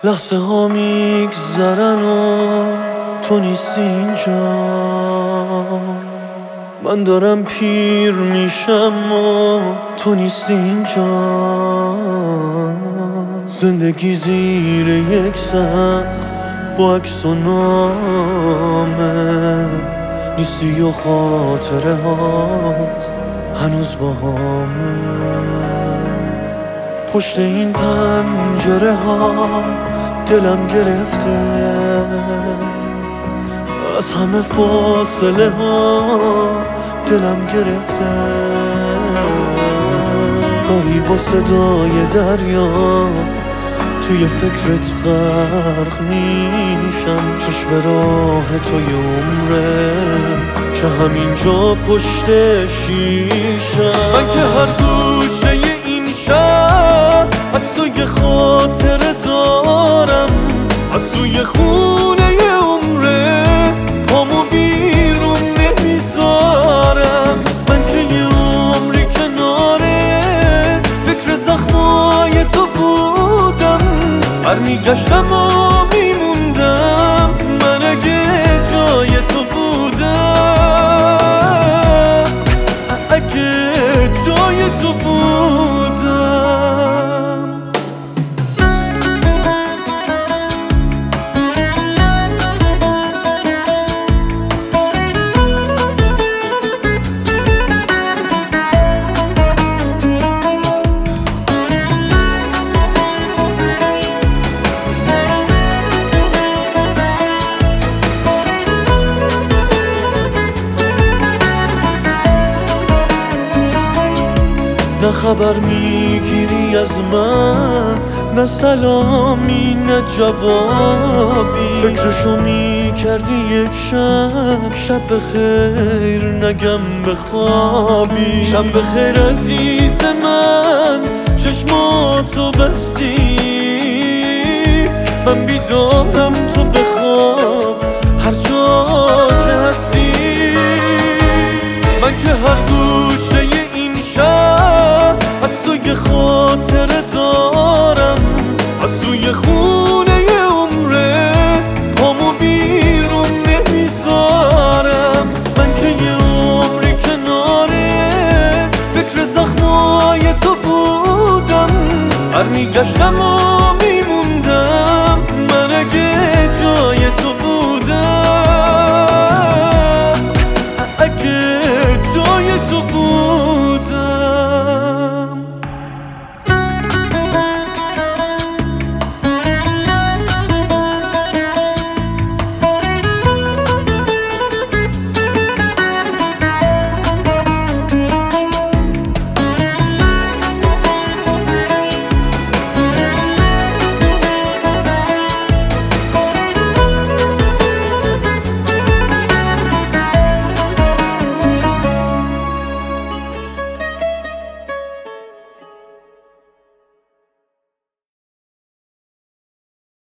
لحظه ها میگذرن و تو نیستی اینجا. من دارم پیر میشم و تو نیستی اینجا. زندگی زیر یک سقف با عکس و نامه نیستی و خاطره هات هنوز با همه. پشت این پنجره ها دلم گرفته از همه فاصله ها دلم گرفته. گاهی با صدای دریا توی فکرت غرق میشم. چشم راه توی عمره که همینجا پشت شیشم. من که هر گوشه این شهر از تو یه خاطره دارم، از توی خونه عمره پامو بیرون نمیذارم. من که یه عمری کنارت فکر زخمای تو بودم، برمیگشتم و میموندم من اگه جای تو بودم، اگه جای تو بودم. نه خبر میگیری از من، نه سلامی نه جوابی. فکرشو میکردی یک شب بخیر نگم بخوابی. شب بخیر عزیز من، چشماتو بستی من بیدارم تو بخواب هر جا که هستی. من که هر گوشه این شهر از تو یه خاطره دارم، از توی خونه عمره پامو بیرون نمیذارم. من که یه عمری کنارت فکر زخمای تو بودم، برمیگشتم و